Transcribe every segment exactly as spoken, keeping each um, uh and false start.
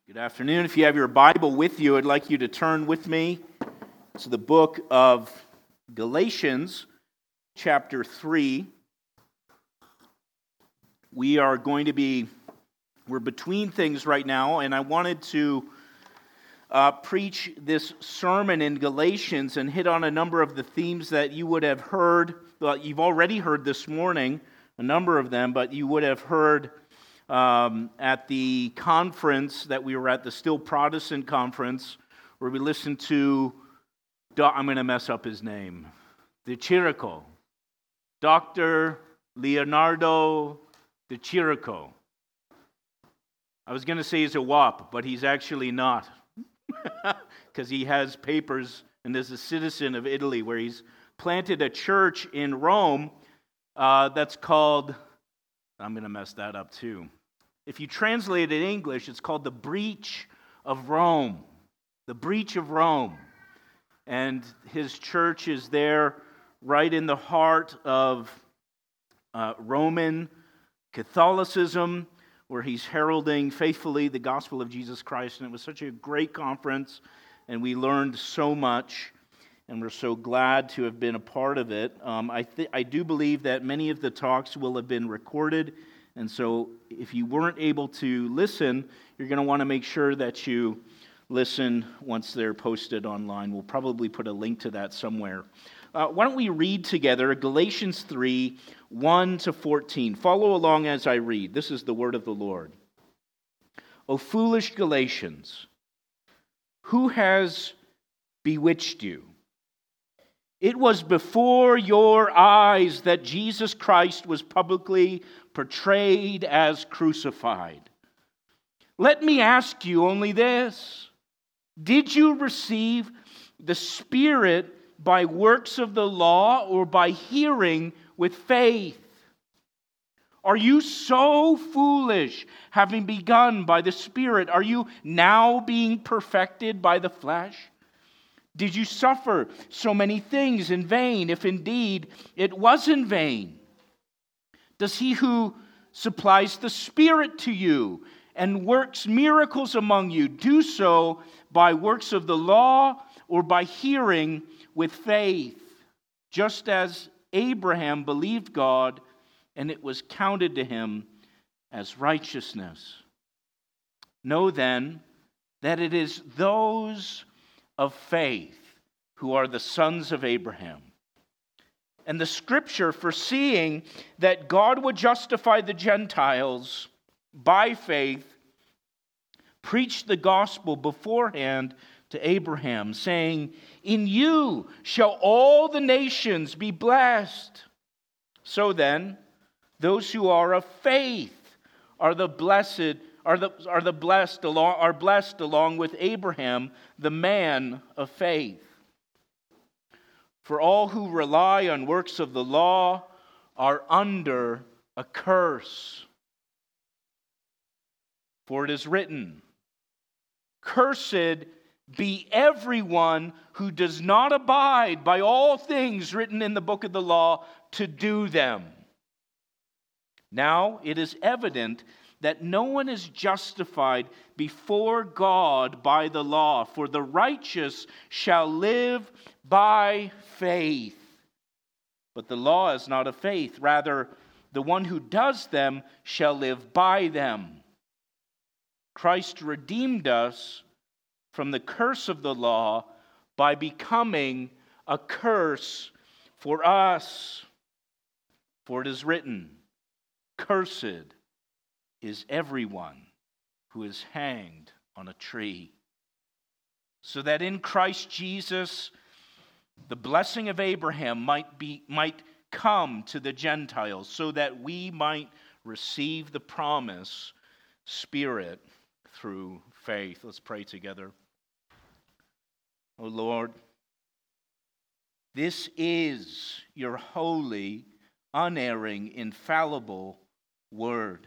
Good afternoon. If you have your Bible with you, I'd like you to turn with me to the book of Galatians, chapter three. We are going to be, we're between things right now, and I wanted to uh, preach this sermon in Galatians and hit on a number of the themes that you would have heard, well, you've already heard this morning, a number of them, but you would have heard Um, at the conference that we were at, the Still Protestant conference, where we listened to, I'm going to mess up his name, De Chirico, Doctor Leonardo De Chirico. I was going to say he's a W A P, but he's actually not, because he has papers and is a citizen of Italy, where he's planted a church in Rome uh, that's called, I'm going to mess that up too. If you translate it in English, it's called the Breach of Rome. The Breach of Rome. And his church is there right in the heart of uh, Roman Catholicism, where he's heralding faithfully the gospel of Jesus Christ. And it was such a great conference, and we learned so much, and we're so glad to have been a part of it. Um, I, th- I do believe that many of the talks will have been recorded. And so if you weren't able to listen, you're going to want to make sure that you listen once they're posted online. We'll probably put a link to that somewhere. Uh, why don't we read together Galatians three, one to fourteen. Follow along as I read. This is the word of the Lord. O foolish Galatians, who has bewitched you? It was before your eyes that Jesus Christ was publicly portrayed as crucified. Let me ask you only this. Did you receive the Spirit by works of the law or by hearing with faith? Are you so foolish, having begun by the Spirit? Are you now being perfected by the flesh? Did you suffer so many things in vain, if indeed it was in vain? Does he who supplies the Spirit to you and works miracles among you do so by works of the law or by hearing with faith? Just as Abraham believed God, and it was counted to him as righteousness. Know then that it is those of faith who are the sons of Abraham. And the Scripture, foreseeing that God would justify the Gentiles by faith, preached the gospel beforehand to Abraham, saying, "In you shall all the nations be blessed." So then, those who are of faith are the blessed, are the are the blessed along are blessed along with Abraham, the man of faith. For all who rely on works of the law are under a curse. For it is written, "Cursed be everyone who does not abide by all things written in the book of the law to do them." Now it is evident that no one is justified before God by the law, for the righteous shall live by faith. But the law is not of faith. Rather, the one who does them shall live by them. Christ redeemed us from the curse of the law by becoming a curse for us. For it is written, "Cursed is everyone who is hanged on a tree," so that in Christ Jesus the blessing of Abraham might be might come to the Gentiles, so that we might receive the promised Spirit through faith. Let's pray together. O Lord, this is your holy, unerring, infallible word.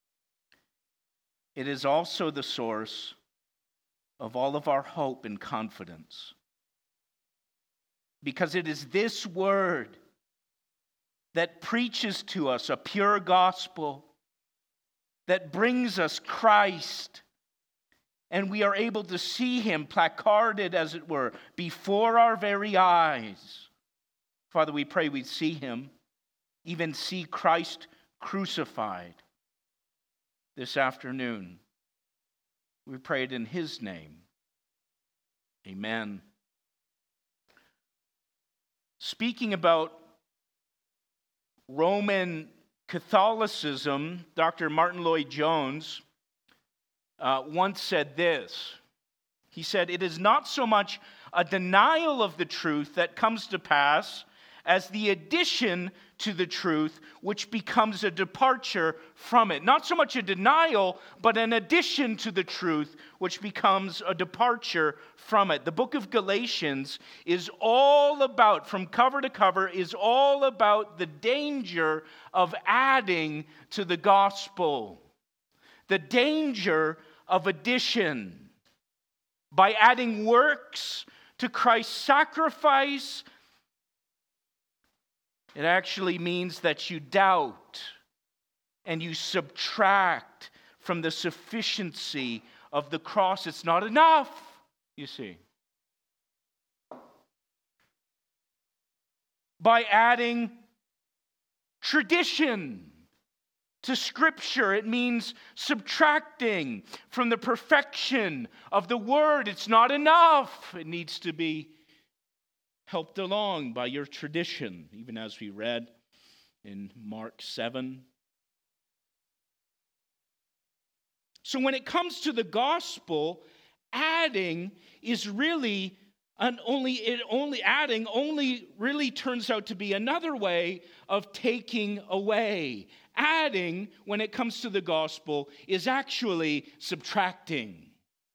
It is also the source of all of our hope and confidence. Because it is this word that preaches to us a pure gospel, that brings us Christ, and we are able to see him placarded, as it were, before our very eyes. Father, we pray we'd see him, even see Christ crucified this afternoon. We pray it in his name. Amen. Speaking about Roman Catholicism, Doctor Martin Lloyd-Jones uh, once said this. He said, "It is not so much a denial of the truth that comes to pass as the addition to the truth which becomes a departure from it." Not so much a denial, but an addition to the truth which becomes a departure from it. The book of Galatians is all about, from cover to cover, is all about the danger of adding to the gospel. The danger of addition. By adding works to Christ's sacrifice, it actually means that you doubt and you subtract from the sufficiency of the cross. It's not enough, you see. By adding tradition to Scripture, it means subtracting from the perfection of the Word. It's not enough. It needs to be helped along by your tradition, even as we read in Mark seven. So when it comes to the gospel, adding is really an only it only adding only really turns out to be another way of taking away. Adding, when it comes to the gospel, is actually subtracting.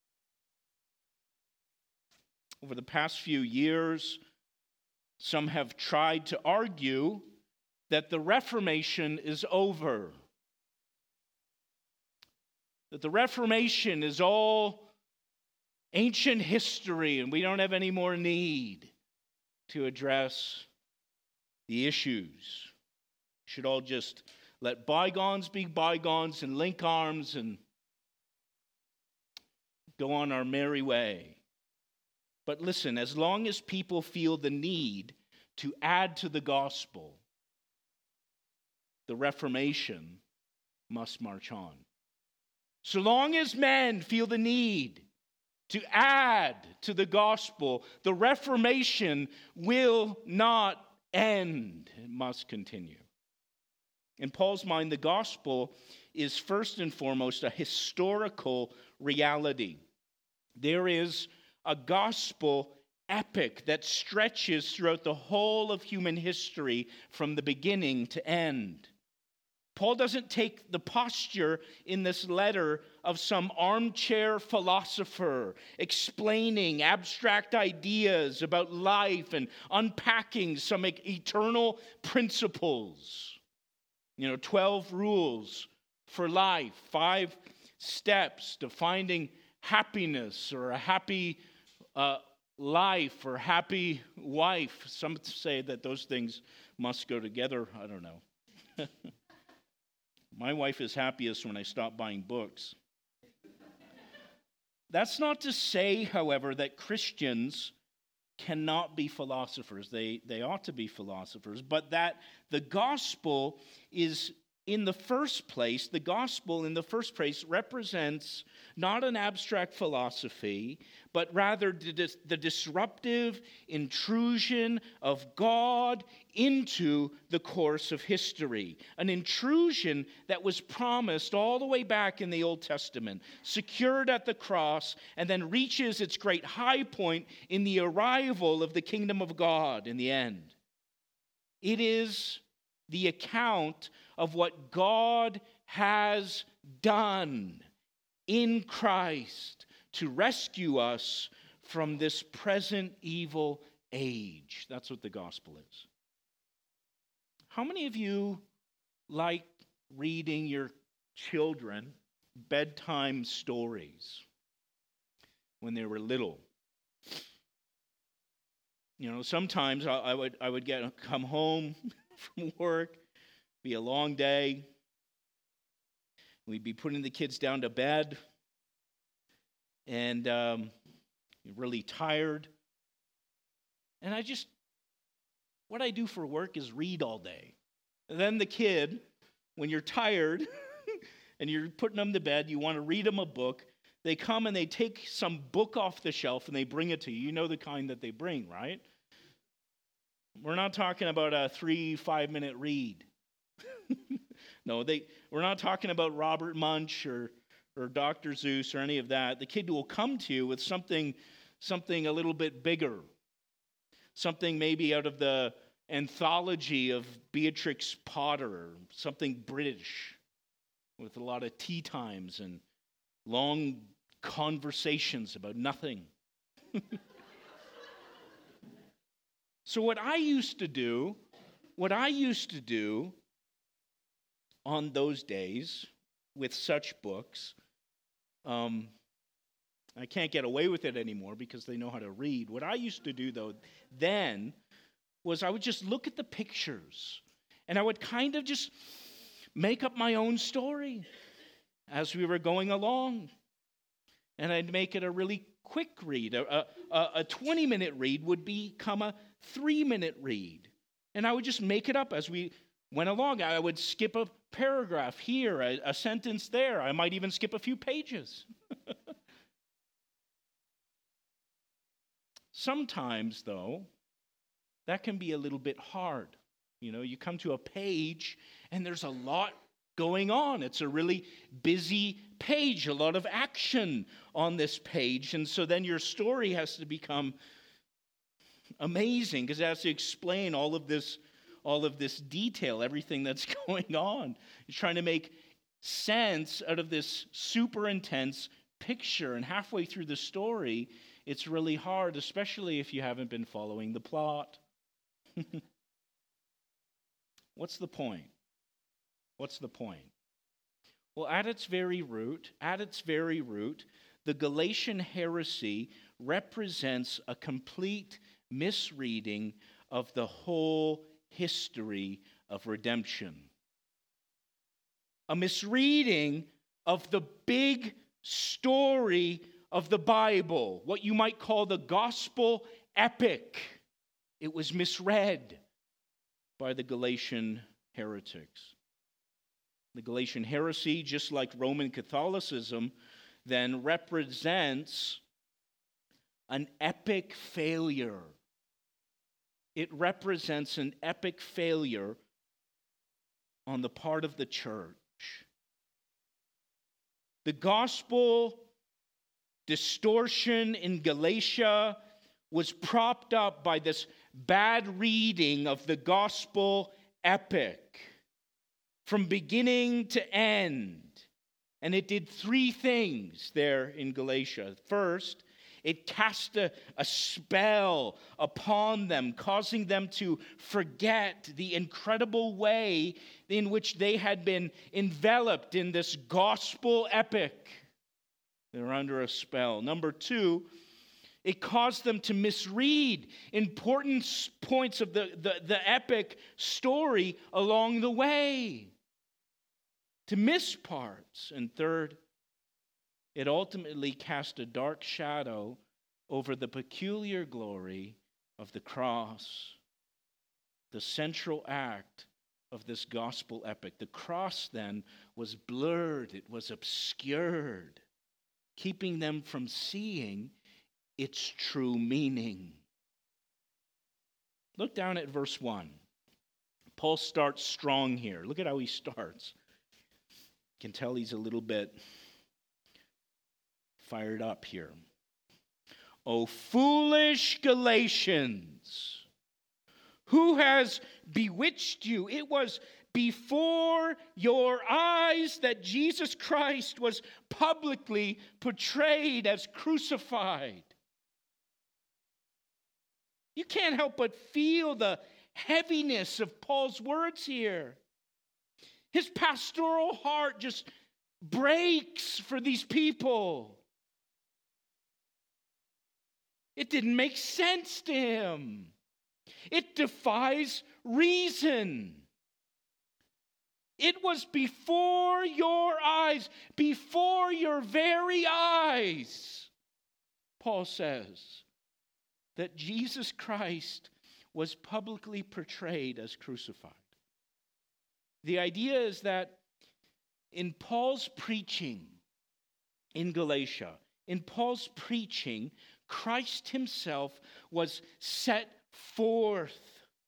Over the past few years, some have tried to argue that the Reformation is over. That the Reformation is all ancient history and we don't have any more need to address the issues. We should all just let bygones be bygones and link arms and go on our merry way. But listen, as long as people feel the need to add to the gospel, the Reformation must march on. So long as men feel the need to add to the gospel, the Reformation will not end. It must continue. In Paul's mind, the gospel is first and foremost a historical reality. There is a gospel epic that stretches throughout the whole of human history from the beginning to end. Paul doesn't take the posture in this letter of some armchair philosopher explaining abstract ideas about life and unpacking some eternal principles. You know, twelve rules for life, five steps to finding happiness or a happy uh, life or happy wife. Some say that those things must go together. I don't know. My wife is happiest when I stop buying books. That's not to say, however, that Christians cannot be philosophers. They, they ought to be philosophers, but that the gospel is, in the first place, the gospel in the first place represents not an abstract philosophy, but rather the disruptive intrusion of God into the course of history. An intrusion that was promised all the way back in the Old Testament, secured at the cross, and then reaches its great high point in the arrival of the kingdom of God in the end. It is the account of what God has done in Christ to rescue us from this present evil age. That's what the gospel is. How many of you like reading your children bedtime stories when they were little? You know, sometimes I, I would I would get come home from work, be a long day. We'd be putting the kids down to bed. and um, you're really tired. And I just, what I do for work is read all day. And then the kid, when you're tired and you're putting them to bed, you want to read them a book, they come and they take some book off the shelf and they bring it to you. You know the kind that they bring, right? We're not talking about a three, five-minute read. No, they. We're not talking about Robert Munch or, or Doctor Seuss or any of that. The kid will come to you with something, something a little bit bigger, something maybe out of the anthology of Beatrix Potter, something British with a lot of tea times and long conversations about nothing. So what I used to do, what I used to do on those days with such books, um, I can't get away with it anymore because they know how to read. What I used to do, though, then was I would just look at the pictures and I would kind of just make up my own story as we were going along. And I'd make it a really quick read. A, a, a twenty-minute read would become a three-minute read. And I would just make it up as we went along. I would skip a paragraph here, a, a sentence there. I might even skip a few pages. Sometimes, though, that can be a little bit hard. You know, you come to a page and there's a lot going on. It's a really busy page, a lot of action on this page. And so then your story has to become amazing because it has to explain all of this, all of this detail, everything that's going on. You're trying to make sense out of this super intense picture. And halfway through the story, it's really hard, especially if you haven't been following the plot. What's the point? What's the point? Well, at its very root, at its very root, the Galatian heresy represents a complete misreading of the whole history of redemption. A misreading of the big story of the Bible, what you might call the gospel epic. It was misread by the Galatian heretics. The Galatian heresy, just like Roman Catholicism, then represents an epic failure. It represents an epic failure on the part of the church. The gospel distortion in Galatia was propped up by this bad reading of the gospel epic from beginning to end. And it did three things there in Galatia. First, it cast a, a spell upon them, causing them to forget the incredible way in which they had been enveloped in this gospel epic. They're under a spell. Number two, it caused them to misread important points of the, the, the epic story along the way, to miss parts. And third, it ultimately cast a dark shadow over the peculiar glory of the cross, the central act of this gospel epic. The cross then was blurred, it was obscured, keeping them from seeing its true meaning. Look down at verse one. Paul starts strong here. Look at how he starts. You can tell he's a little bit fired up here. O foolish Galatians, who has bewitched you? It was before your eyes that Jesus Christ was publicly portrayed as crucified. You can't help but feel the heaviness of Paul's words here. His pastoral heart just breaks for these people. It didn't make sense to him. It defies reason. It was before your eyes, before your very eyes, Paul says that Jesus Christ was publicly portrayed as crucified. The idea is that in Paul's preaching in Galatia, in Paul's preaching, Christ himself was set forth.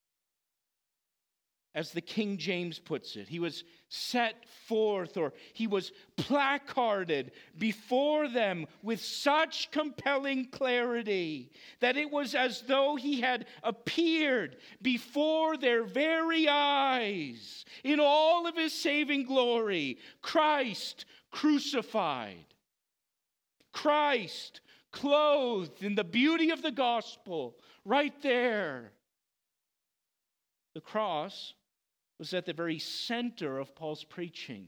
As the King James puts it, he was set forth, or he was placarded before them with such compelling clarity that it was as though he had appeared before their very eyes in all of his saving glory. Christ crucified. Christ clothed in the beauty of the gospel right there. The cross was at the very center of Paul's preaching.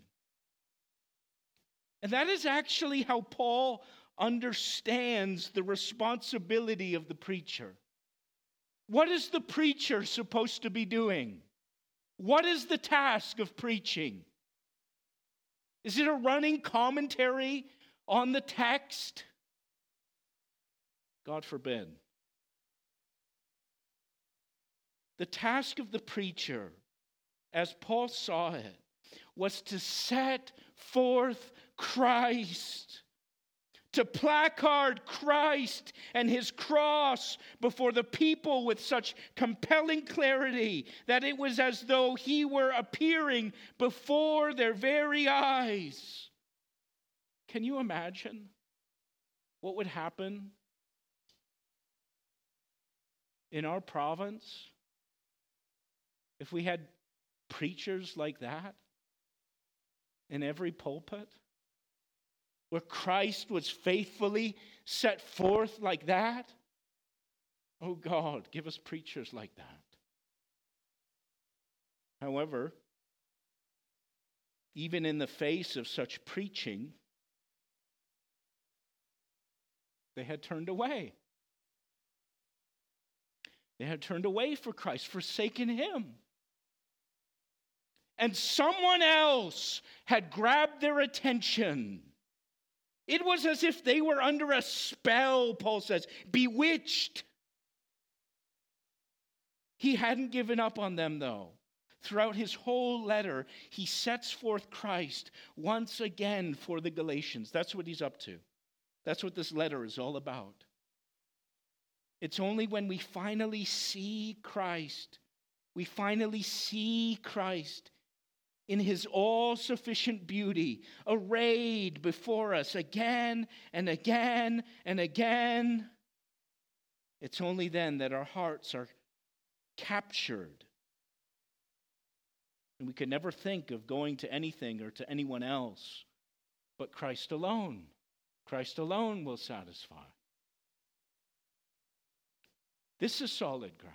And that is actually how Paul understands the responsibility of the preacher. What is the preacher supposed to be doing? What is the task of preaching? Is it a running commentary on the text? God forbid. The task of the preacher, as Paul saw it, was to set forth Christ, to placard Christ and his cross before the people with such compelling clarity that it was as though he were appearing before their very eyes. Can you imagine what would happen in our province if we had preachers like that in every pulpit, where Christ was faithfully set forth like that? Oh God, give us preachers like that. However, even in the face of such preaching, they had turned away. They had turned away for Christ, forsaken him. And someone else had grabbed their attention. It was as if they were under a spell, Paul says, bewitched. He hadn't given up on them, though. Throughout his whole letter, he sets forth Christ once again for the Galatians. That's what he's up to. That's what this letter is all about. It's only when we finally see Christ, we finally see Christ in his all-sufficient beauty, arrayed before us again and again and again. It's only then that our hearts are captured. And we could never think of going to anything or to anyone else but Christ alone. Christ alone will satisfy. This is solid ground.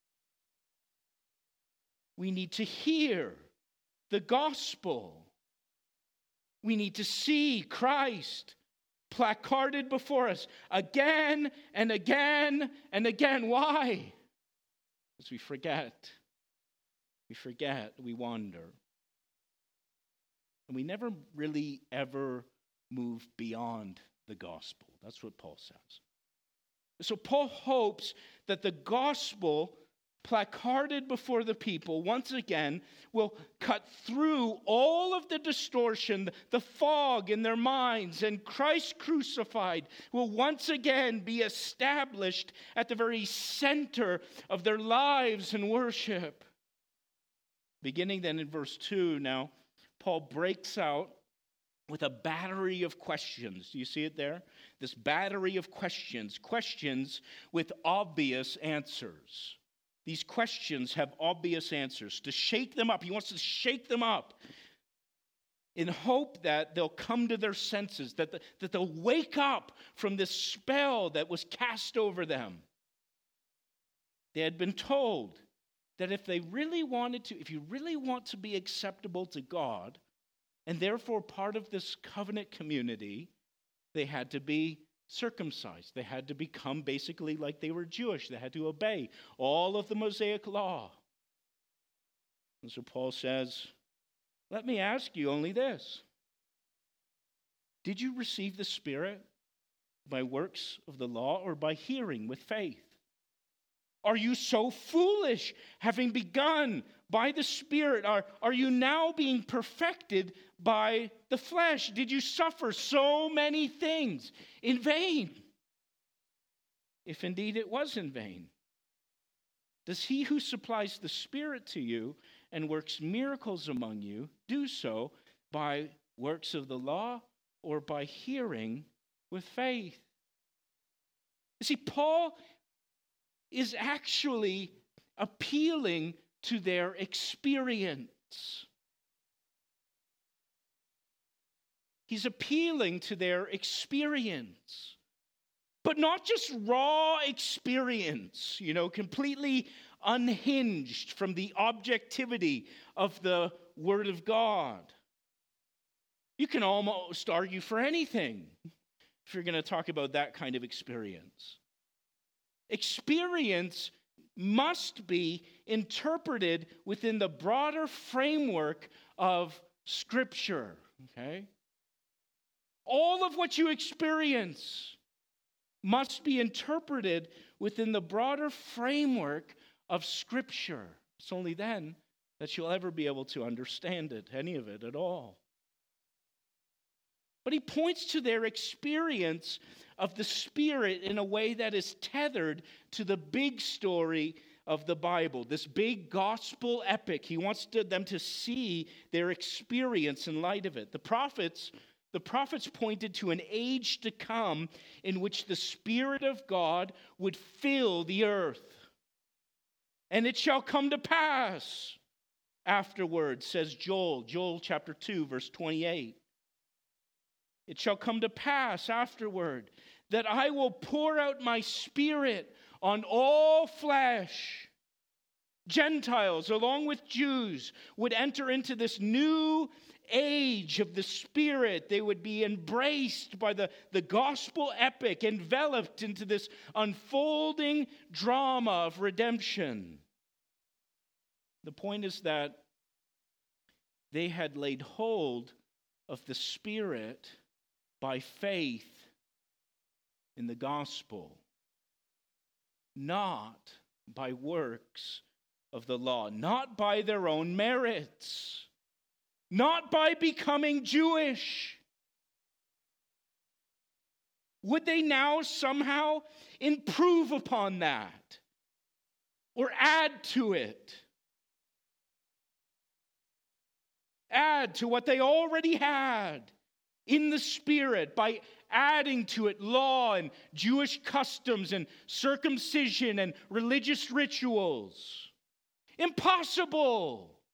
We need to hear the gospel. We need to see Christ placarded before us again and again and again. Why? Because we forget. We forget. We wander. And we never really ever move beyond the gospel. That's what Paul says. So Paul hopes that the gospel placarded before the people once again will cut through all of the distortion, the fog in their minds, and Christ crucified will once again be established at the very center of their lives and worship. Beginning then in verse two, now Paul breaks out with a battery of questions. Do you see it there? This battery of questions, questions with obvious answers. These questions have obvious answers. To shake them up, he wants to shake them up in hope that they'll come to their senses, that, the, that they'll wake up from this spell that was cast over them. They had been told that if they really wanted to, if you really want to be acceptable to God, and therefore part of this covenant community, they had to be circumcised. They had to become basically like they were Jewish. They had to obey all of the Mosaic law. And so Paul says, let me ask you only this. Did you receive the Spirit by works of the law or by hearing with faith? Are you so foolish, having begun by the Spirit? Are, are you now being perfected by the flesh? Did you suffer so many things in vain? If indeed it was in vain, does he who supplies the Spirit to you and works miracles among you do so by works of the law or by hearing with faith? You see, Paul is actually appealing to their experience. He's appealing to their experience. But not just raw experience, you know, completely unhinged from the objectivity of the Word of God. You can almost argue for anything if you're going to talk about that kind of experience. Experience must be interpreted within the broader framework of Scripture, okay? All of what you experience must be interpreted within the broader framework of Scripture. It's only then that you'll ever be able to understand it, any of it at all. But he points to their experience of the Spirit in a way that is tethered to the big story of the Bible, this big gospel epic. He wants to, them to see their experience in light of it. The prophets, the prophets pointed to an age to come in which the Spirit of God would fill the earth. And it shall come to pass afterwards, says Joel, Joel chapter two, verse twenty-eight. It shall come to pass afterward that I will pour out my Spirit on all flesh. Gentiles, along with Jews, would enter into this new age of the Spirit. They would be embraced by the, the gospel epic, enveloped into this unfolding drama of redemption. The point is that they had laid hold of the Spirit by faith in the gospel, not by works of the law, not by their own merits, not by becoming Jewish. Would they now somehow improve upon that or add to it? Add to what they already had in the Spirit by adding to it law and Jewish customs and circumcision and religious rituals. Impossible.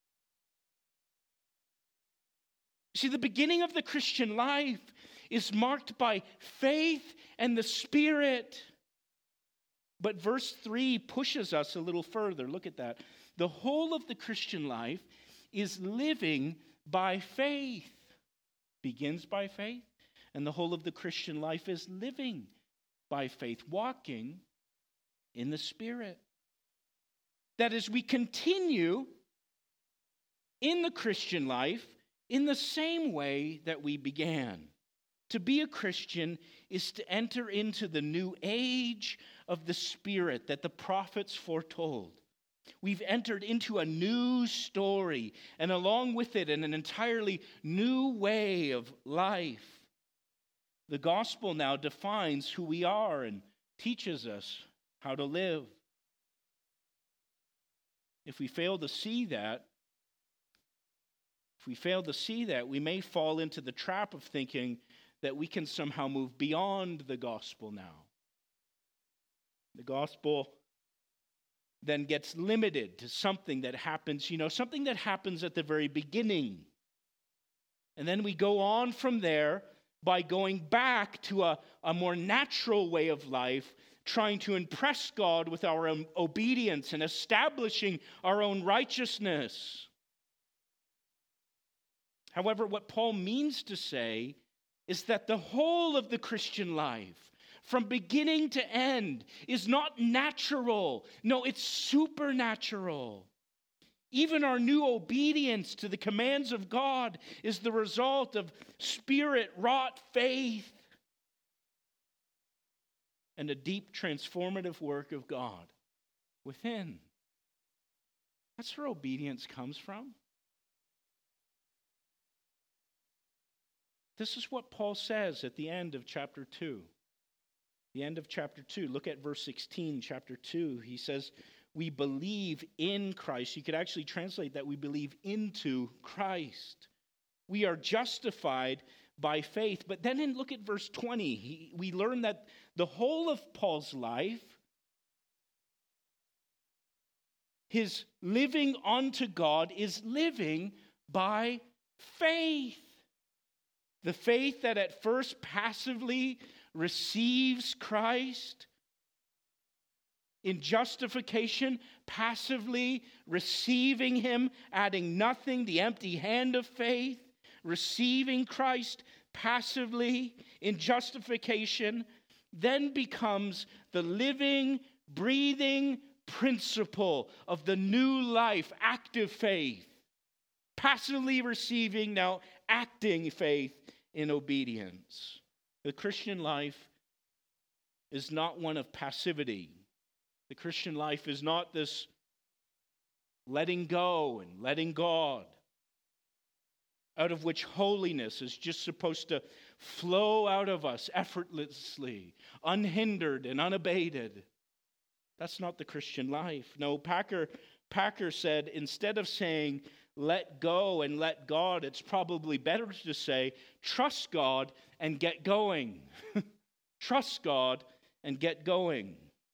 See, the beginning of the Christian life is marked by faith and the Spirit. But verse three pushes us a little further. Look at that. The whole of the Christian life is living by faith. Begins by faith, and the whole of the Christian life is living by faith, walking in the Spirit. That is, we continue in the Christian life in the same way that we began. To be a Christian is to enter into the new age of the Spirit that the prophets foretold. We've entered into a new story, and along with it, an entirely new way of life. The gospel now defines who we are and teaches us how to live. If we fail to see that, if we fail to see that, we may fall into the trap of thinking that we can somehow move beyond the gospel now. The gospel then gets limited to something that happens, you know, something that happens at the very beginning. And then we go on from there by going back to a, a more natural way of life, trying to impress God with our own obedience and establishing our own righteousness. However, what Paul means to say is that the whole of the Christian life, from beginning to end, is not natural. No, it's supernatural. Even our new obedience to the commands of God is the result of Spirit-wrought faith. and a deep transformative work of God within. That's where obedience comes from. This is what Paul says at the end of chapter two. The end of chapter two. Look at verse sixteen, chapter two. He says, we believe in Christ. You could actually translate that we believe into Christ. We are justified by faith. But then in, look at verse twenty. He, we learn that the whole of Paul's life, his living unto God, is living by faith. The faith that at first passively receives Christ in justification, passively receiving him, adding nothing, the empty hand of faith, receiving Christ passively in justification, then becomes the living, breathing principle of the new life, active faith. Passively receiving, now acting faith in obedience. The Christian life is not one of passivity. The Christian life is not this letting go and letting God, out of which holiness is just supposed to flow out of us effortlessly, unhindered and unabated. That's not the Christian life. No, Packer, Packer said, instead of saying, let go and let God, it's probably better to say, trust God and get going. Trust God and get going.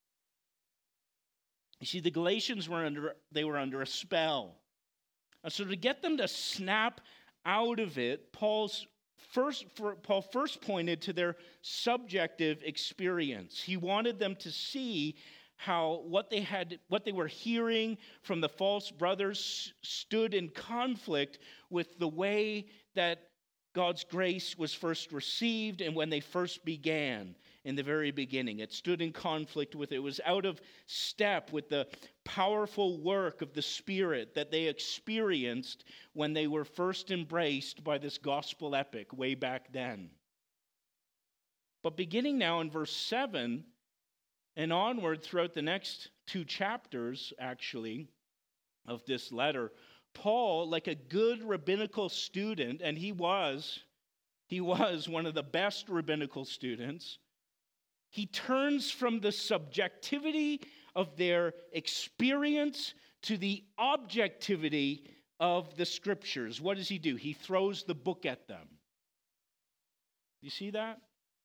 You see, the Galatians were under, they were under a spell. And so to get them to snap out of it, Paul's first, for, Paul first pointed to their subjective experience. He wanted them to see how what they had, what they were hearing from the false brothers stood in conflict with the way that God's grace was first received and when they first began in the very beginning. It stood in conflict with it. It was out of step with the powerful work of the Spirit that they experienced when they were first embraced by this gospel epic way back then. But beginning now in verse seven, and onward throughout the next two chapters, actually, of this letter, Paul, like a good rabbinical student, and he was, he was one of the best rabbinical students, he turns from the subjectivity of their experience to the objectivity of the Scriptures. What does he do? He throws the book at them. You see that?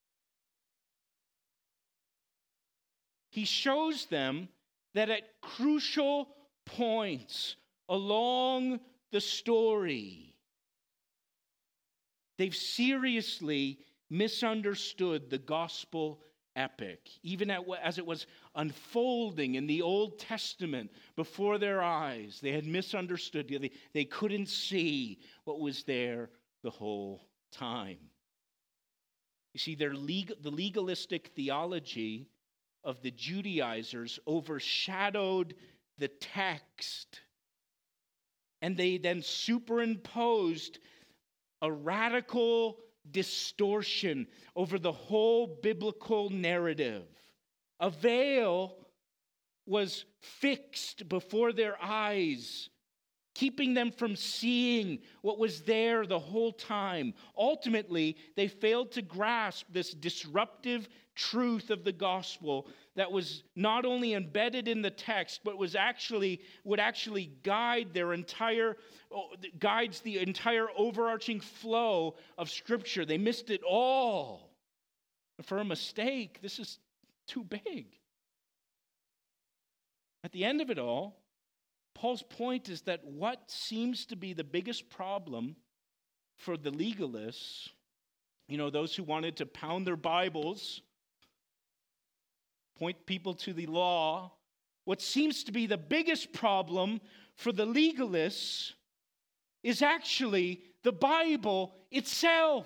He shows them that at crucial points along the story, they've seriously misunderstood the gospel epic, even as it was unfolding in the Old Testament before their eyes. They had misunderstood. They, they couldn't see what was there the whole time. You see, their legal, the legalistic theology of the Judaizers overshadowed the text. And they then superimposed a radical distortion over the whole biblical narrative. A veil was fixed before their eyes, keeping them from seeing what was there the whole time. Ultimately, they failed to grasp this disruptive truth of the gospel that was not only embedded in the text, but was actually would actually guide their entire guides the entire overarching flow of Scripture. They missed it all. For a mistake, this is too big. At the end of it all, Paul's point is that what seems to be the biggest problem for the legalists, you know, those who wanted to pound their Bibles, point people to the law, what seems to be the biggest problem for the legalists is actually the Bible itself.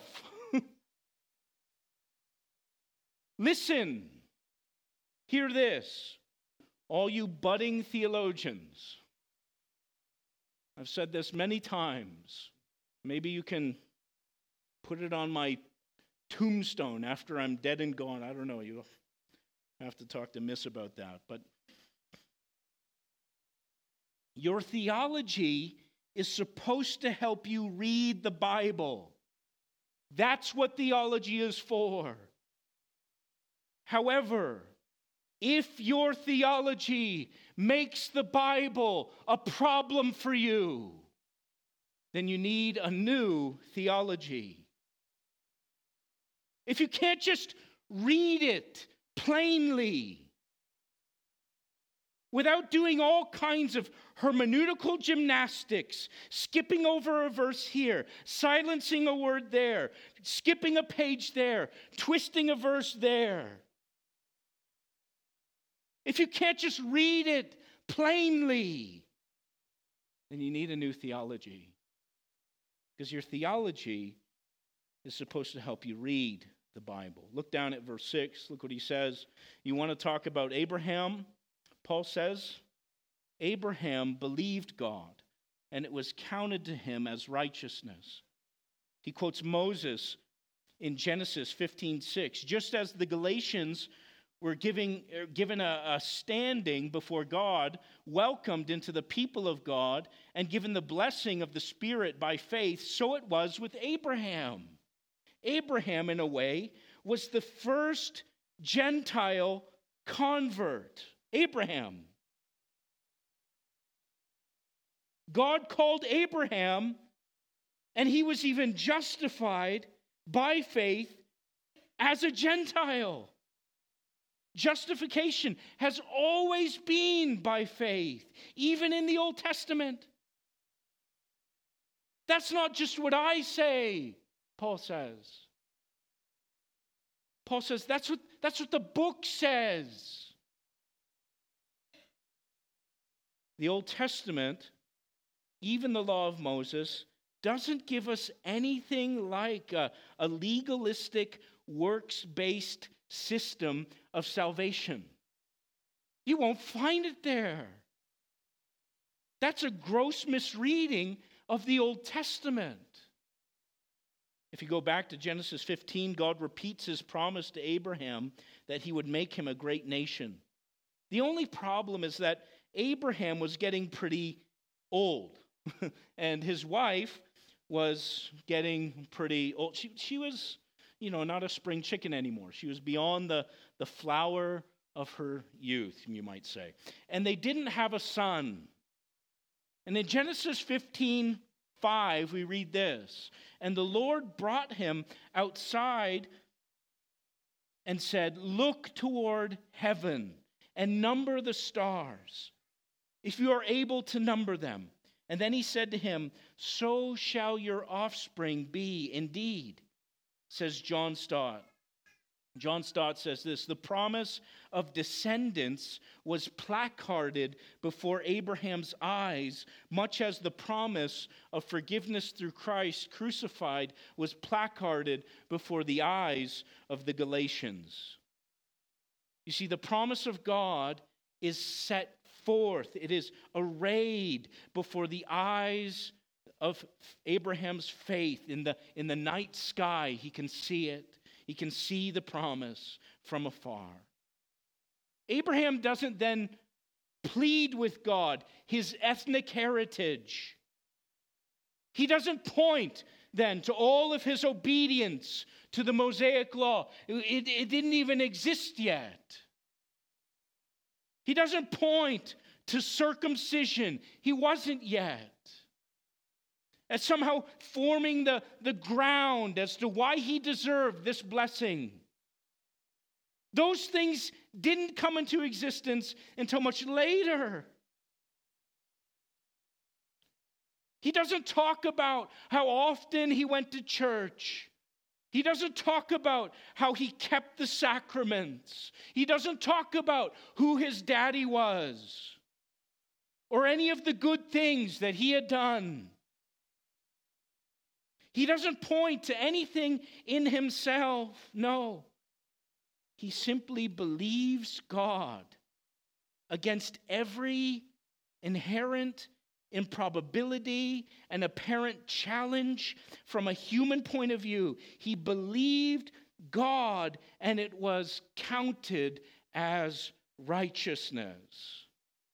Listen, hear this, all you budding theologians. I've said this many times. Maybe you can put it on my tombstone after I'm dead and gone. I don't know. You I have to talk to Miss about that. But your theology is supposed to help you read the Bible. That's what theology is for. However, if your theology makes the Bible a problem for you, then you need a new theology. If you can't just read it plainly, without doing all kinds of hermeneutical gymnastics, skipping over a verse here, silencing a word there, skipping a page there, twisting a verse there. If you can't just read it plainly, then you need a new theology. Because your theology is supposed to help you read the Bible. Look down at verse six. Look what he says. You want to talk about Abraham? Paul says, Abraham believed God, and it was counted to him as righteousness. He quotes Moses in Genesis fifteen six. Just as the Galatians were giving, given a, a standing before God, welcomed into the people of God, and given the blessing of the Spirit by faith, so it was with Abraham. Abraham, in a way, was the first Gentile convert. Abraham. God called Abraham, and he was even justified by faith as a Gentile. Justification has always been by faith, even in the Old Testament. That's not just what I say, Paul says. Paul says that's what, that's what the book says. The Old Testament, even the law of Moses, doesn't give us anything like a, a legalistic, works-based system of salvation. You won't find it there. That's a gross misreading of the Old Testament. If you go back to Genesis fifteen, God repeats his promise to Abraham that he would make him a great nation. The only problem is that Abraham was getting pretty old, and his wife was getting pretty old. She, she was, you know, not a spring chicken anymore. She was beyond the, the flower of her youth, you might say. And they didn't have a son. And in Genesis fifteen five, we read this, and the Lord brought him outside and said, "Look toward heaven and number the stars, if you are able to number them." And then he said to him, "So shall your offspring be indeed," says John Stott. John Stott says this, "The promise of descendants was placarded before Abraham's eyes, much as the promise of forgiveness through Christ crucified was placarded before the eyes of the Galatians." You see, the promise of God is set forth. It is arrayed before the eyes of Abraham's faith. In the, in the night sky, he can see it. He can see the promise from afar. Abraham doesn't then plead with God his ethnic heritage. He doesn't point then to all of his obedience to the Mosaic law. It, it didn't even exist yet. He doesn't point to circumcision. He wasn't yet. As somehow forming the, the ground as to why he deserved this blessing. Those things didn't come into existence until much later. He doesn't talk about how often he went to church. He doesn't talk about how he kept the sacraments. He doesn't talk about who his daddy was or any of the good things that he had done. He doesn't point to anything in himself. No. He simply believes God against every inherent improbability and apparent challenge from a human point of view. He believed God, and it was counted as righteousness.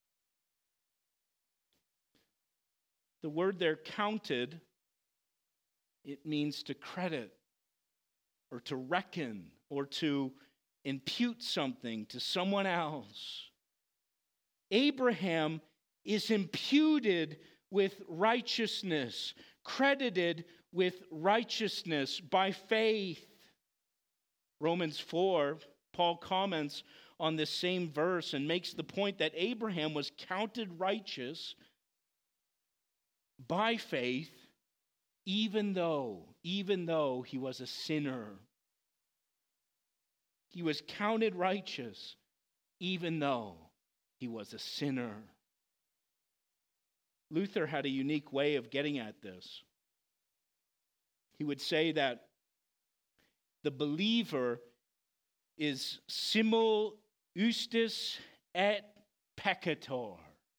The word there, counted, it means to credit or to reckon or to impute something to someone else. Abraham is imputed with righteousness, credited with righteousness by faith. Romans four, Paul comments on this same verse and makes the point that Abraham was counted righteous by faith, even though, even though he was a sinner. He was counted righteous, even though he was a sinner. Luther had a unique way of getting at this. He would say that the believer is simul justus et peccator,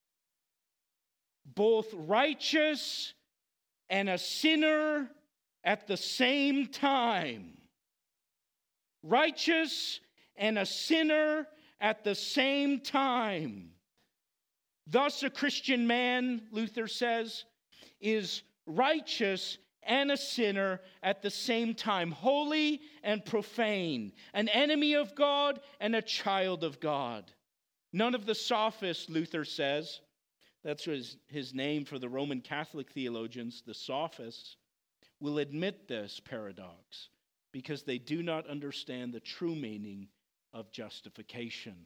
both righteous and a sinner at the same time. Righteous and a sinner at the same time. Thus, a Christian man, Luther says, is righteous and a sinner at the same time, holy and profane, an enemy of God and a child of God. None of the sophists, Luther says, that's his, his name for the Roman Catholic theologians, the sophists, will admit this paradox because they do not understand the true meaning of justification.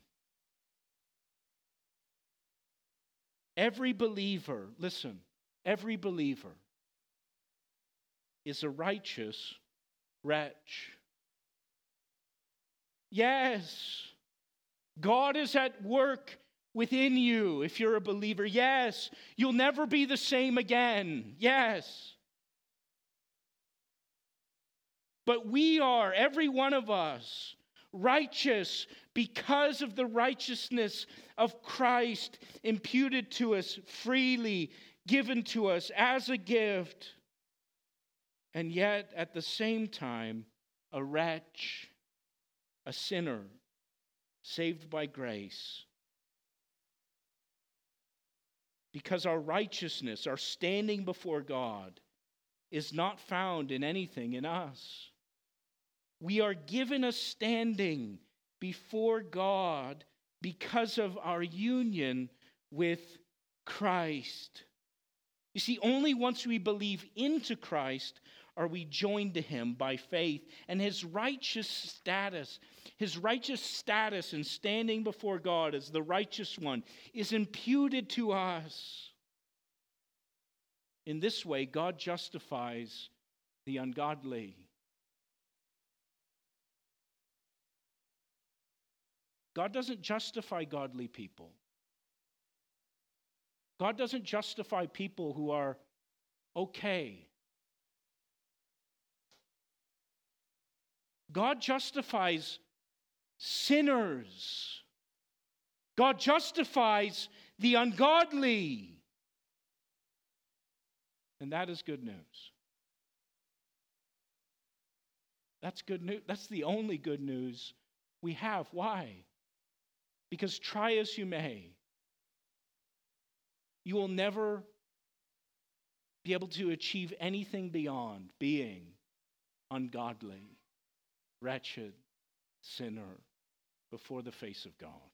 Every believer, listen, every believer is a righteous wretch. Yes, God is at work within you if you're a believer. Yes, you'll never be the same again. Yes. But we are, every one of us, righteous because of the righteousness of Christ imputed to us freely, given to us as a gift. And yet, at the same time, a wretch, a sinner, saved by grace. Because our righteousness, our standing before God, is not found in anything in us. We are given a standing before God because of our union with Christ. You see, only once we believe into Christ are we joined to him by faith, and his righteous status, his righteous status in standing before God as the righteous one is imputed to us. In this way, God justifies the ungodly. God doesn't justify godly people. God doesn't justify people who are okay. God justifies sinners. God justifies the ungodly. And that is good news. That's good news. That's the only good news we have. Why? Because try as you may, you will never be able to achieve anything beyond being ungodly, wretched, sinner before the face of God.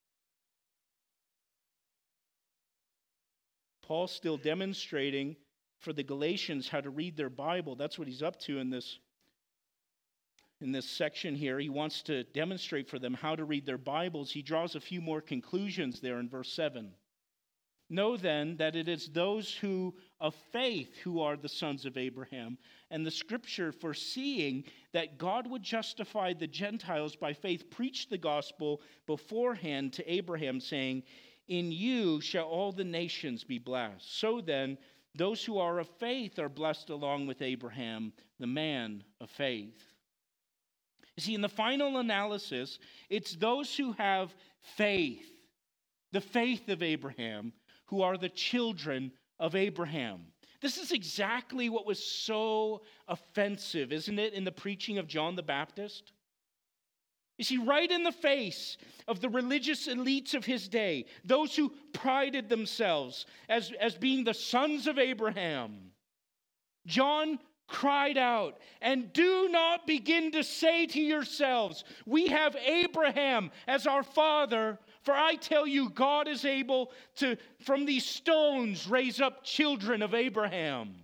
Paul's still demonstrating for the Galatians how to read their Bible. That's what he's up to in this In this section here. He wants to demonstrate for them how to read their Bibles. He draws a few more conclusions there in verse seven. Know then that it is those who of faith who are the sons of Abraham, and the scripture, foreseeing that God would justify the Gentiles by faith, preached the gospel beforehand to Abraham, saying, in you shall all the nations be blessed. So then, those who are of faith are blessed along with Abraham, the man of faith. You see, in the final analysis, it's those who have faith, the faith of Abraham, who are the children of Abraham. This is exactly what was so offensive, isn't it, in the preaching of John the Baptist? You see, right in the face of the religious elites of his day, those who prided themselves as, as being the sons of Abraham, John cried out, "And do not begin to say to yourselves, 'We have Abraham as our father,' for I tell you, God is able to, from these stones, raise up children of Abraham."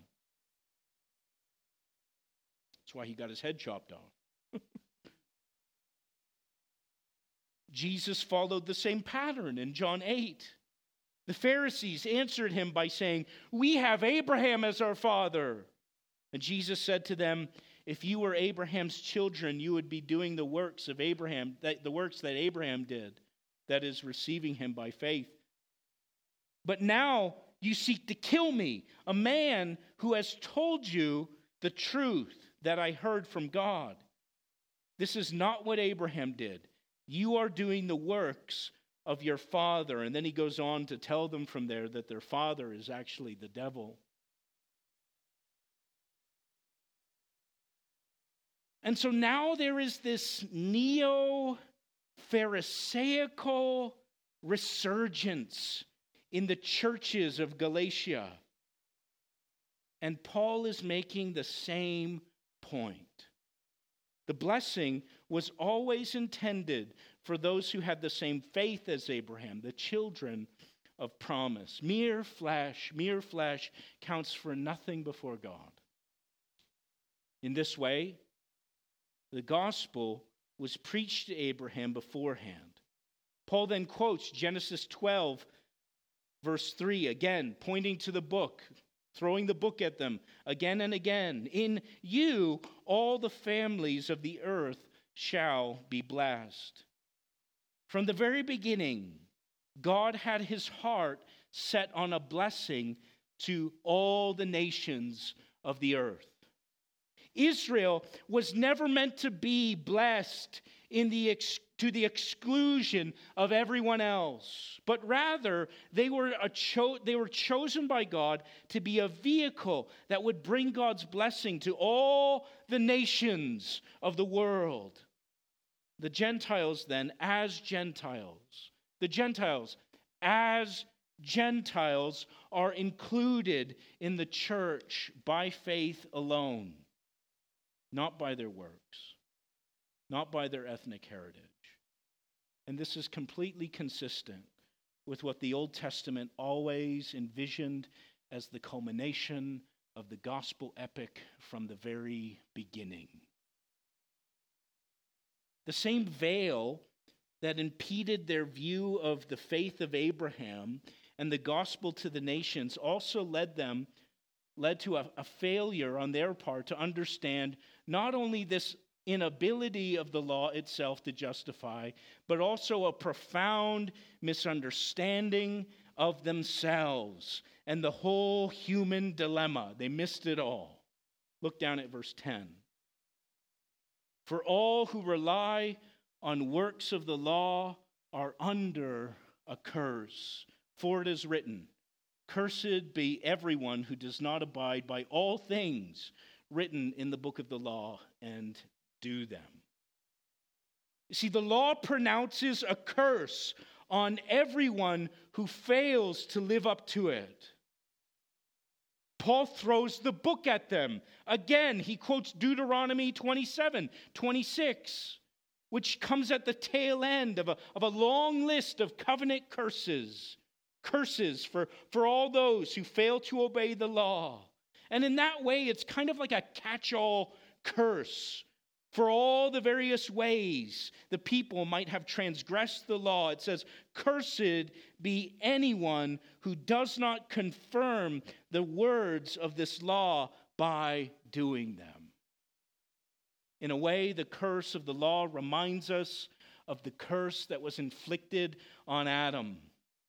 That's why he got his head chopped off. Jesus followed the same pattern in John eight. The Pharisees answered him by saying, "We have Abraham as our father." And Jesus said to them, "If you were Abraham's children, you would be doing the works of Abraham, the works that Abraham did, that is, receiving him by faith. But now you seek to kill me, a man who has told you the truth that I heard from God. This is not what Abraham did. You are doing the works of your father." And then he goes on to tell them from there that their father is actually the devil. And so now there is this neo-Pharisaical resurgence in the churches of Galatia. And Paul is making the same point. The blessing was always intended for those who had the same faith as Abraham, the children of promise. Mere flesh, mere flesh counts for nothing before God. In this way, the gospel was preached to Abraham beforehand. Paul then quotes Genesis twelve, verse three, again, pointing to the book, throwing the book at them again and again. "In you, all the families of the earth shall be blessed." From the very beginning, God had his heart set on a blessing to all the nations of the earth. Israel was never meant to be blessed in the ex- to the exclusion of everyone else, but rather they were a cho- they were chosen by God to be a vehicle that would bring God's blessing to all the nations of the world. The Gentiles then, as Gentiles, the Gentiles as Gentiles are included in the church by faith alone, not by their works, not by their ethnic heritage. And this is completely consistent with what the Old Testament always envisioned as the culmination of the gospel epic from the very beginning. The same veil that impeded their view of the faith of Abraham and the gospel to the nations also led them led to a, a failure on their part to understand not only this inability of the law itself to justify, but also a profound misunderstanding of themselves and the whole human dilemma. They missed it all. Look down at verse ten. "For all who rely on works of the law are under a curse. For it is written, 'Cursed be everyone who does not abide by all things written in the book of the law and do them.'" You see, the law pronounces a curse on everyone who fails to live up to it. Paul throws the book at them. Again, he quotes Deuteronomy twenty-seven, twenty-six, which comes at the tail end of a, of a long list of covenant curses. Curses for, for all those who fail to obey the law. And in that way, it's kind of like a catch-all curse for all the various ways the people might have transgressed the law. It says, "Cursed be anyone who does not confirm the words of this law by doing them." In a way, the curse of the law reminds us of the curse that was inflicted on Adam,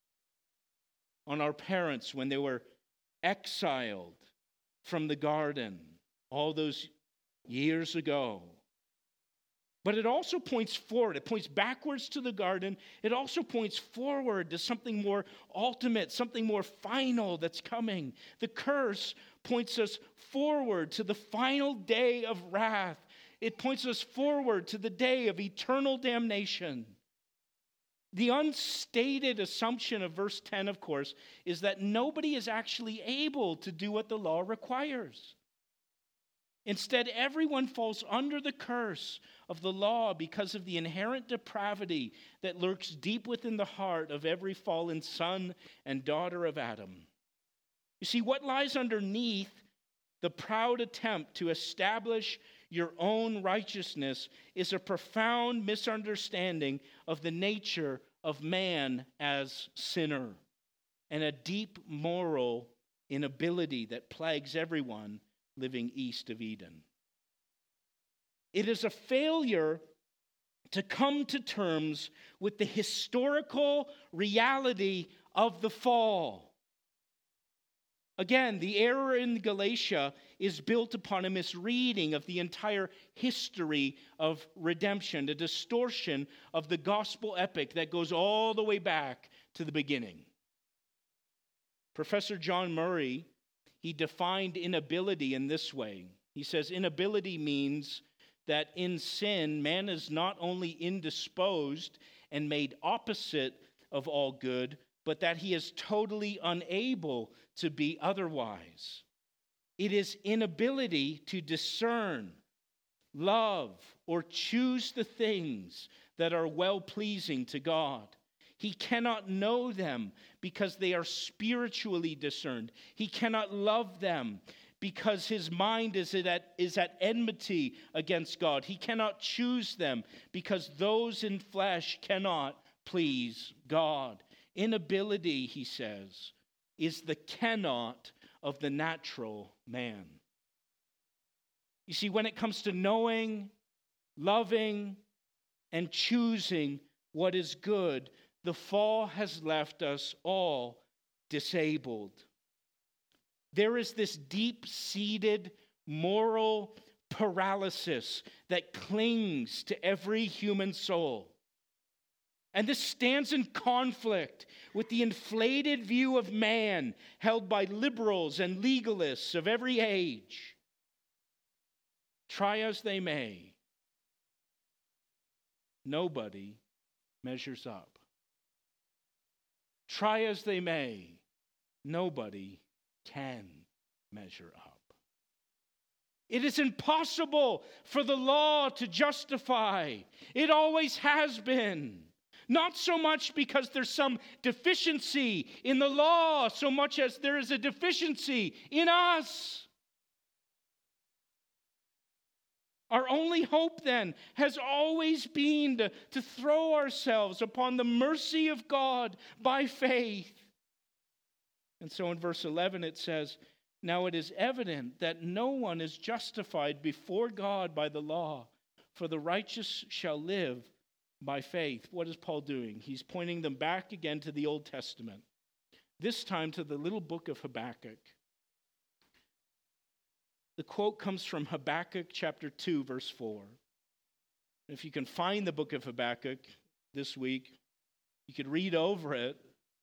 on our parents when they were exiled from the garden all those years ago. But it also points forward. It points backwards to the garden. It also points forward to something more ultimate, something more final that's coming. The curse points us forward to the final day of wrath it points us forward to the day of eternal damnation. The unstated assumption of verse ten, of course, is that nobody is actually able to do what the law requires. Instead, everyone falls under the curse of the law because of the inherent depravity that lurks deep within the heart of every fallen son and daughter of Adam. You see, what lies underneath the proud attempt to establish your own righteousness is a profound misunderstanding of the nature of man as sinner and a deep moral inability that plagues everyone living east of Eden. It is a failure to come to terms with the historical reality of the fall. Again, the error in Galatia is built upon a misreading of the entire history of redemption, a distortion of the gospel epic that goes all the way back to the beginning. Professor John Murray, he defined inability in this way. He says, inability means that in sin, man is not only indisposed and made opposite of all good, but that he is totally unable to be otherwise. It is inability to discern, love, or choose the things that are well-pleasing to God. He cannot know them because they are spiritually discerned. He cannot love them because his mind is at, is at enmity against God. He cannot choose them because those in flesh cannot please God. Inability, he says, is the cannot of the natural man. You see, when it comes to knowing, loving, and choosing what is good, the fall has left us all disabled. There is this deep-seated moral paralysis that clings to every human soul. And this stands in conflict with the inflated view of man held by liberals and legalists of every age. Try as they may, nobody measures up. Try as they may, nobody can measure up. It is impossible for the law to justify. It always has been. Not so much because there's some deficiency in the law, so much as there is a deficiency in us. Our only hope then has always been to, to throw ourselves upon the mercy of God by faith. And so in verse eleven it says, "Now it is evident that no one is justified before God by the law, for the righteous shall live by faith." What is Paul doing? He's pointing them back again to the Old Testament, this time to the little book of Habakkuk. The quote comes from Habakkuk chapter two, verse four. If you can find the book of Habakkuk this week, you could read over it.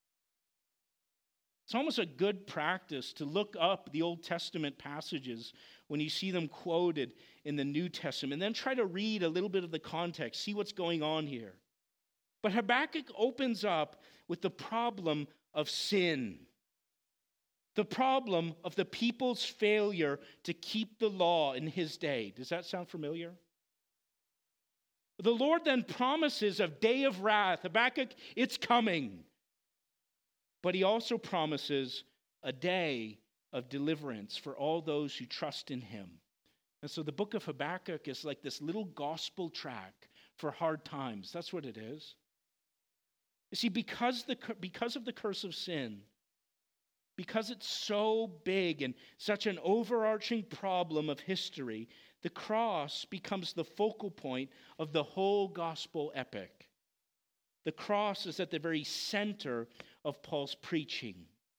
It's almost a good practice to look up the Old Testament passages when you see them quoted in the New Testament, and then try to read a little bit of the context, see what's going on here. But Habakkuk opens up with the problem of sin, the problem of the people's failure to keep the law in his day. Does that sound familiar? The Lord then promises a day of wrath. Habakkuk, it's coming. But he also promises a day of deliverance for all those who trust in him. And so the book of Habakkuk is like this little gospel track for hard times. That's what it is. You see, because, the, because of the curse of sin, because it's so big and such an overarching problem of history, the cross becomes the focal point of the whole gospel epic. The cross is at the very center of Paul's preaching.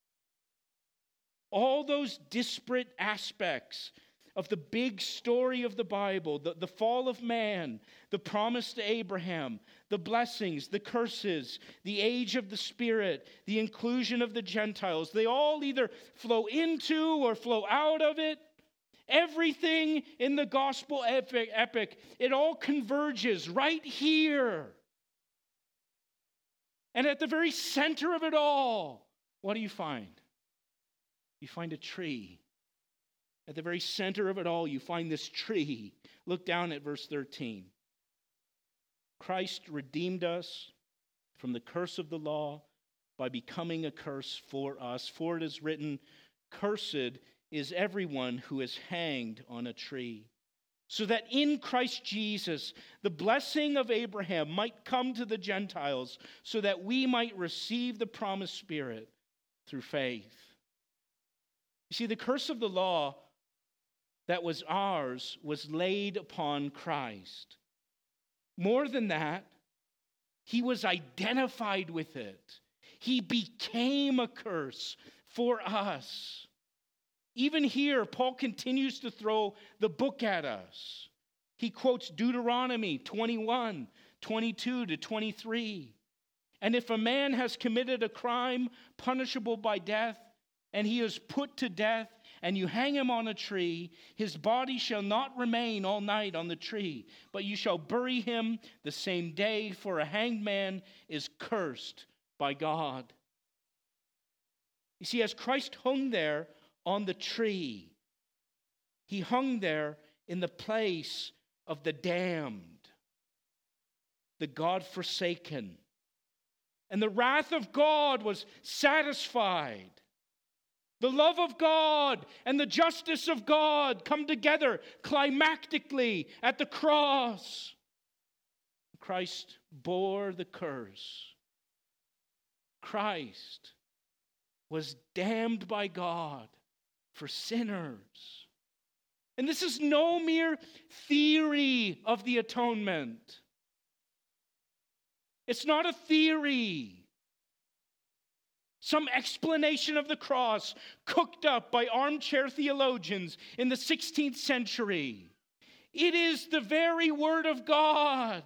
All those disparate aspects of the big story of the Bible, the, the fall of man, the promise to Abraham, the blessings, the curses, the age of the Spirit, the inclusion of the Gentiles, they all either flow into or flow out of it. Everything in the gospel epic, epic, it all converges right here. And at the very center of it all, what do you find? You find a tree. At the very center of it all, you find this tree. Look down at verse thirteen. Christ redeemed us from the curse of the law by becoming a curse for us. For it is written, cursed is everyone who is hanged on a tree, so that in Christ Jesus the blessing of Abraham might come to the Gentiles, so that we might receive the promised Spirit through faith. You see, the curse of the law that was ours was laid upon Christ. More than that, he was identified with it. He became a curse for us. Even here, Paul continues to throw the book at us. He quotes Deuteronomy twenty-one, twenty-two to twenty-three. And if a man has committed a crime punishable by death, and he is put to death, and you hang him on a tree, his body shall not remain all night on the tree, but you shall bury him the same day, for a hanged man is cursed by God. You see, as Christ hung there on the tree, he hung there in the place of the damned, the God-forsaken. And the wrath of God was satisfied. The love of God and the justice of God come together climactically at the cross. Christ bore the curse. Christ was damned by God for sinners. And this is no mere theory of the atonement. It's not a theory. Some explanation of the cross cooked up by armchair theologians in the sixteenth century. It is the very Word of God.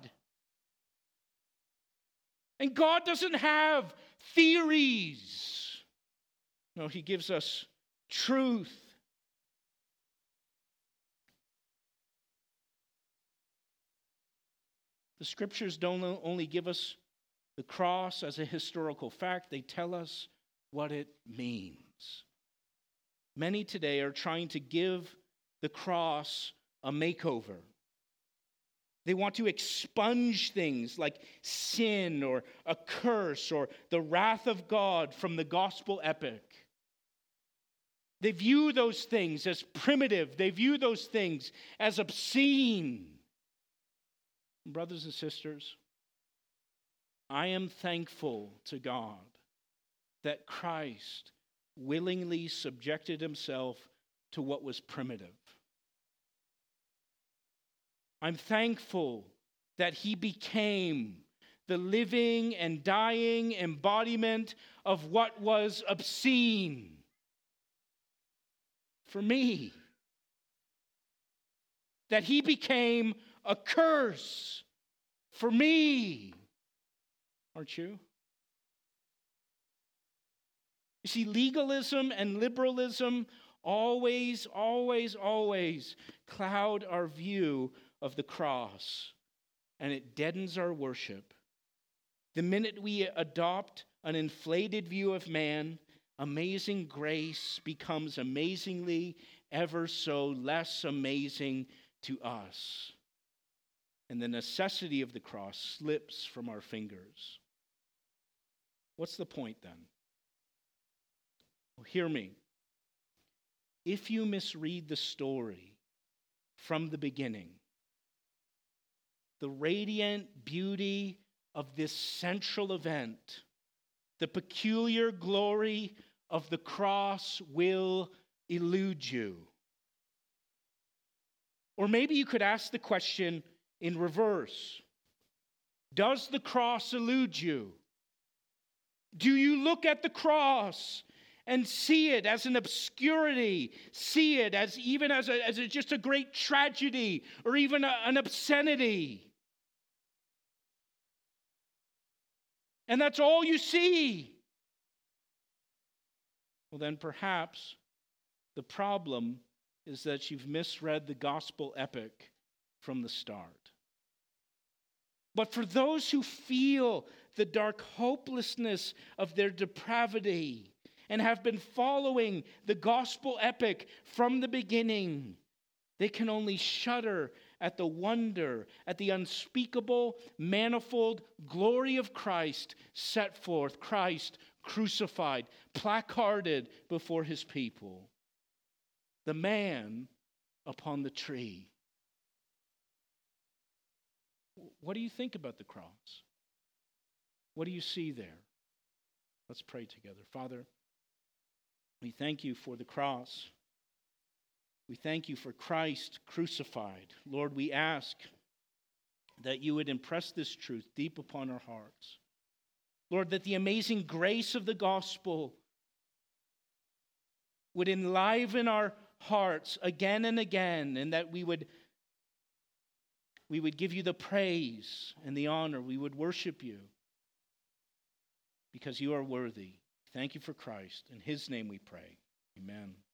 And God doesn't have theories. No, He gives us truth. The Scriptures don't only give us the cross as a historical fact, they tell us what it means. Many today are trying to give the cross a makeover. They want to expunge things like sin or a curse or the wrath of God from the gospel epic. They view those things as primitive. They view those things as obscene. Brothers and sisters, I am thankful to God that Christ willingly subjected himself to what was primitive. I'm thankful that he became the living and dying embodiment of what was obscene for me. That he became a curse for me. Aren't you? You see, legalism and liberalism always, always, always cloud our view of the cross, and it deadens our worship. The minute we adopt an inflated view of man, amazing grace becomes amazingly ever so less amazing to us. And the necessity of the cross slips from our fingers. What's the point then? Well, hear me. If you misread the story from the beginning, the radiant beauty of this central event, the peculiar glory of the cross will elude you. Or maybe you could ask the question in reverse. Does the cross elude you? Do you look at the cross and see it as an obscurity, see it as even as, a, as a, just a great tragedy or even a, an obscenity? And that's all you see. Well, then perhaps the problem is that you've misread the gospel epic from the start. But for those who feel the dark hopelessness of their depravity and have been following the gospel epic from the beginning, they can only shudder at the wonder, at the unspeakable, manifold glory of Christ set forth, Christ crucified, placarded before his people. The man upon the tree. What do you think about the cross? What do you see there? Let's pray together. Father, we thank you for the cross. We thank you for Christ crucified. Lord, we ask that you would impress this truth deep upon our hearts. Lord, that the amazing grace of the gospel would enliven our hearts again and again, and that we would We would give you the praise and the honor. We would worship you because you are worthy. Thank you for Christ. In his name we pray. Amen.